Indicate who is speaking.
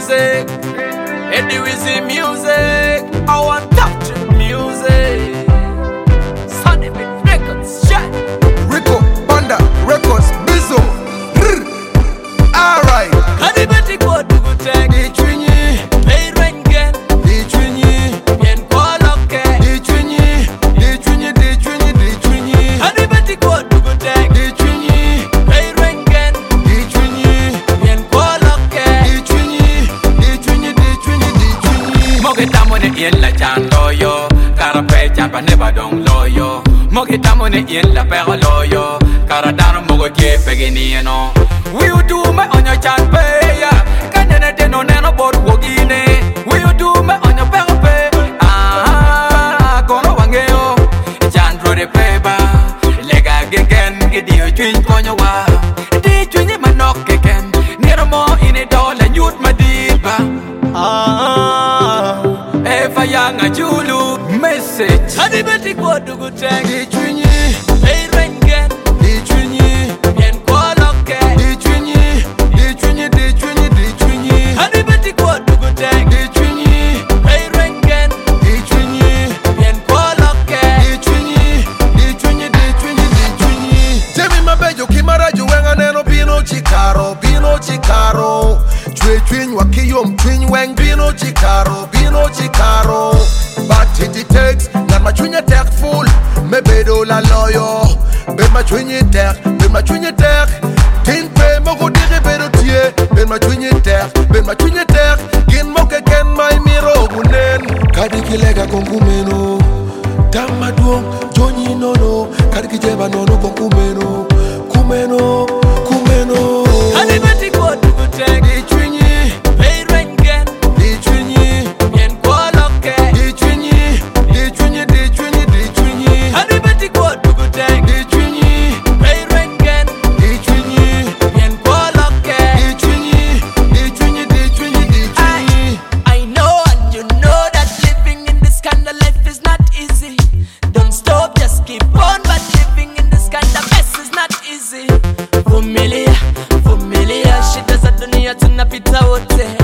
Speaker 1: music. Eddie Wizzy music. I want touch music. Sunny Bit Records, shit.
Speaker 2: Rico, Panda, Records, Bizzo. Alright.
Speaker 1: Hadi beti kwa dugu tek.
Speaker 2: Ditwinyi,
Speaker 1: Pay rengen.
Speaker 2: ditwinyi,
Speaker 1: Bien kwa loke.
Speaker 2: ditwinyi, ditwinyi, ditwinyi, ditwinyi.
Speaker 1: Hadi beti kwa dugu tek.
Speaker 2: Ditwinyi,
Speaker 1: Pay rengen.
Speaker 2: ditwinyi,
Speaker 1: Bien kwa loke.
Speaker 2: ditwinyi, ditwinyi, ditwinyi, ditwinyi.
Speaker 1: Moge tamo ne yen la chan loyo. Karape chan pa neba dong loyo. Moge tamo ne yen la pego loyo. Karadano mogo ke pegini no. Will you do me on your chan pay? Kanene de no neno bot wogine. Will you do me on your pego pay? Ah, kono wangeo. Chan dro de peba. Lega gegen gidio twin konyo wa. Di twin manok gegen. Nero mo ine dola nyut madiba. Eva yang ajulu message. Hadi beti kwa dugu tek.
Speaker 2: Ditwinyi,
Speaker 1: Pay rengen.
Speaker 2: ditwinyi,
Speaker 1: Bien kwa loke.
Speaker 2: ditwinyi, ditwinyi, ditwinyi, ditwinyi.
Speaker 1: Hadi beti kwa dugu tek.
Speaker 2: Ditwinyi,
Speaker 1: Pay rengen.
Speaker 2: ditwinyi,
Speaker 1: Bien kwa loke.
Speaker 2: ditwinyi, ditwinyi, ditwinyi, ditwinyi. Temi mabejo kimarajo wenga neno bino chikaro, bino chikaro. Chwe twiny wakiyom twiny weng bino chikaro, bino chikaro. But it takes ngan ma chunye tek full me bedo la loyo. Be ma chunye tek, be ma chunye tek. Tin pe mo go dire bedo tie. Be ma chunye tek, be ma chunye tek. Gin mo ke ken mai miro gunen. Kadi kilega kongumeno. Dama duong jonyi nono. Kadi kijeba nono kongumeno. Kumeno, kumeno.
Speaker 1: Hadi beti kwa dugu tek.
Speaker 2: Ditwinyi,
Speaker 1: Pay rengen.
Speaker 2: ditwinyi,
Speaker 1: Bien kwa loke.
Speaker 2: ditwinyi, ditwinyi, ditwinyi, ditwinyi.
Speaker 1: Hadi beti kwa dugu tek.
Speaker 2: Ditwinyi,
Speaker 1: Pay rengen.
Speaker 2: ditwinyi,
Speaker 1: Bien kwa loke.
Speaker 2: ditwinyi, ditwinyi, ditwinyi, ditwinyi.
Speaker 1: I know and you know that living in this kind of life is not easy. Don't stop, just keep on. But living in this kind of mess is not easy. Familia, familia, shida za dunia tunapita wote.